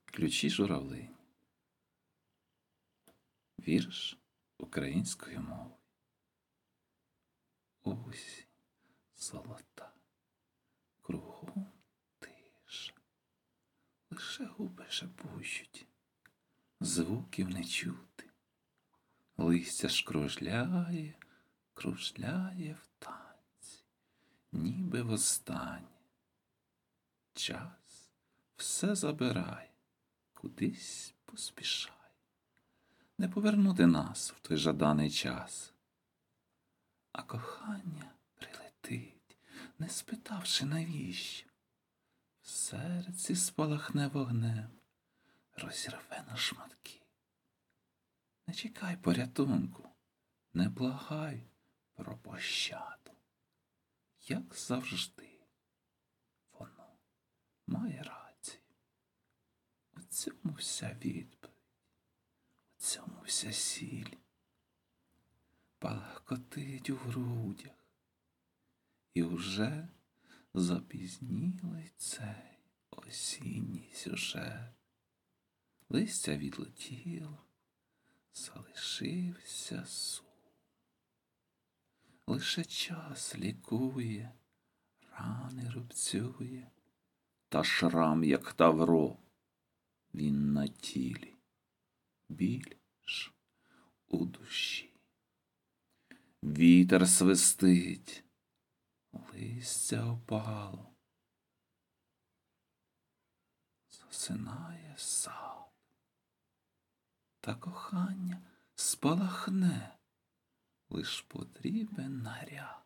Ключі журавлині. Вірш українською мовою. Осінь золота, кругом тиша, лише губи шепочуть, звуків не чути. Листя ж кружляє в танці, ніби востаннє. Час все забирає, кудись поспішає. Не повернути нас в той жаданий час. А кохання прилетить, не спитавши навіщо. В серці спалахне вогнем, розірве на шматки. Не чекай порятунку, не благай про пощаду. Як завжди, воно має рацію. У цьому вся відповідь, у цьому вся сіль. Палахкотить у грудях, і вже запізнілий цей осінній сюжет. Листя відлетіло, залишився сум. Лише час лікує, рани рубцює, та шрам, як тавро, він на тілі, біль ж у душі. Вітер свистить, листя опало, засинає сад, та кохання спалахне, лиш потрібен наряд.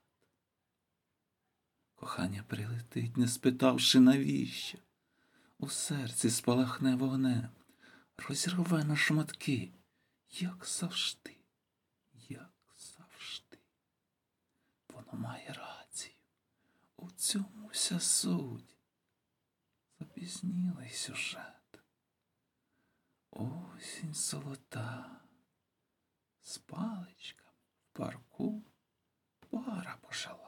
Кохання прилетить, не спитавши навіщо, у серці спалахне вогнем, розірве на шматки, як завжди, як завжди. Воно має рацію, у цьому вся суть. Запізнілий сюжет. Осінь золота, з паличками в парку пара пожила.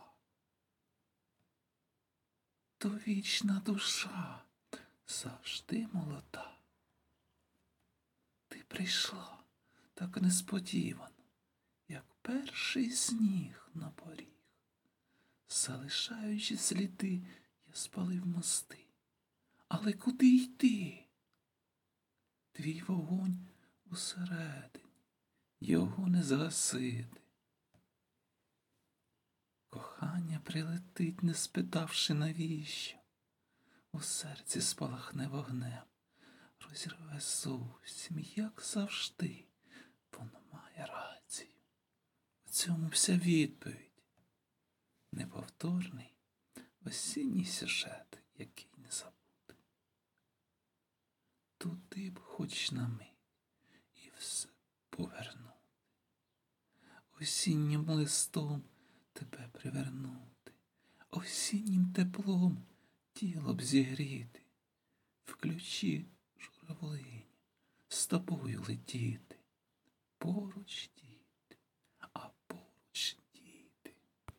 То вічна душа завжди молода. Ти прийшла так несподівано, як перший сніг на поріг. Залишаючи сліди, я спалив мости. Але куди йти? Твій вогонь усередині, його не згасити. Кохання прилетить, не спитавши навіщо. У серці спалахне вогнем, розірве зовсім, як завжди. Воно має рацію. У цьому вся відповідь. Неповторний осінній сюжет, який не забути. Туди б хоч на мить і все повернути. Осіннім листом тебе привернути, осіннім теплом тіло б зігріти, в ключі журавлині з тобою летіти, поруч